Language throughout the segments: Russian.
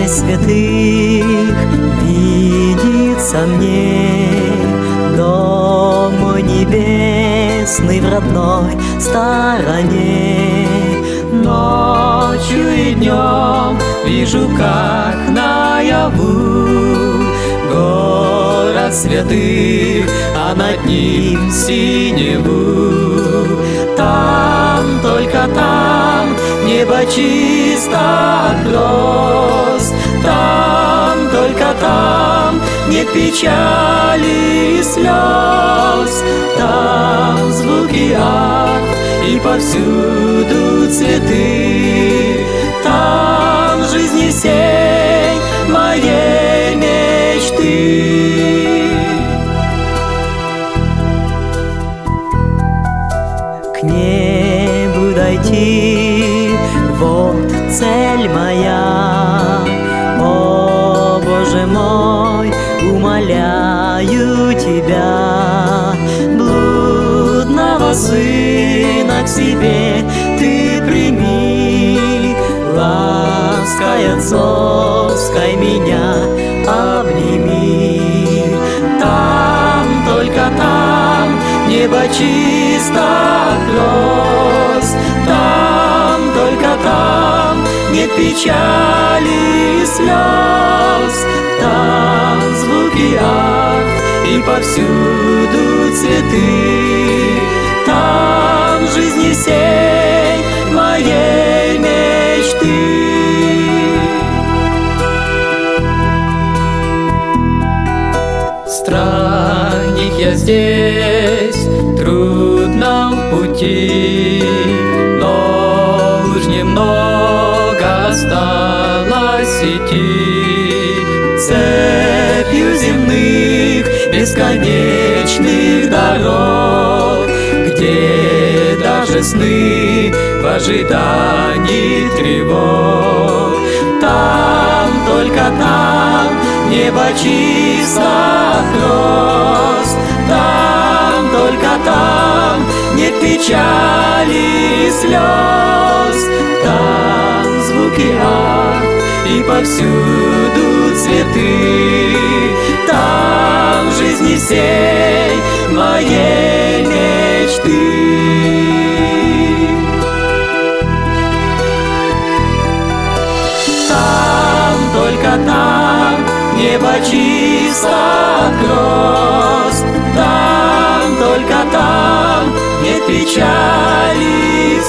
стране святых видится мне дом мой небесный в родной стороне. Ночью и днем вижу, как наяву город святых, а над ним синеву. Там, только там, небо чисто от гроз. Там, только там, нет печали и слез. Там звуки арф и повсюду цветы. Там жизни сень моей мечты. К небу дойти, вот цель моя. О, Боже мой, умоляю Тебя, блудного сына к себе Ты прими, лаской отцовской меня обними. Там, только там, небо чисто от гроз. Там, только там, нет печали и слез. Там звуки арф и повсюду цветы. Там жизни сень моей мечты. Странник я здесь, трудно в пути, но уж немного осталось идти. Цепью земных бесконечных дорог, где даже сны в ожидании тревог. Там, только там, небо чисто от гроз. Там, только там, нет печали и слез. Там звуки арф и повсюду цветы. Там жизни сень моей мечты. Там, только там, небо чисто от гроз. Там, только там, нет печали и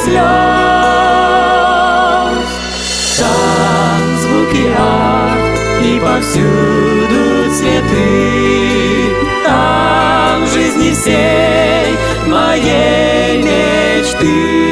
слез. Там звуки арф и повсюду цветы. Там жизни сень моей мечты.